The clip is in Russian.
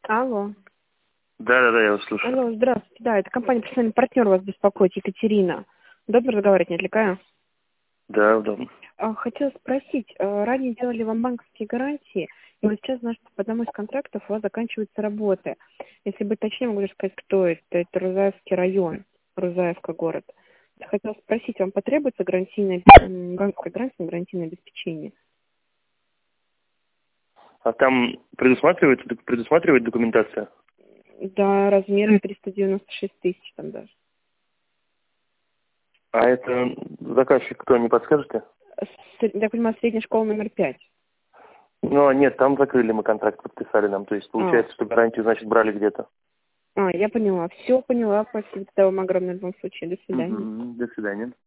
Алло. Да, я вас слушаю. Алло, здравствуйте. Да, это компания «Профессиональный партнер» вас беспокоит, Екатерина. Удобно разговаривать, не отвлекаю? Да, удобно. Хотела спросить, ранее делали вам банковские гарантии, и вот сейчас, значит, по одному из контрактов у вас заканчиваются работы. Если быть точнее, могу даже сказать, кто это. Это Рузаевский район, Рузаевка город. Я хотела спросить, вам потребуется банковское гарантийное обеспечение? А там предусматривает документация? Да, размером 396 тысяч там даже. А это заказчик кто, не подскажете? Я понимаю, средняя школа номер 5. Ну, нет, там закрыли, мы контракт подписали нам. То есть получается, что гарантию, значит, брали где-то. Я поняла. Все поняла. Спасибо тогда вам огромное в любом случае. До свидания. До свидания.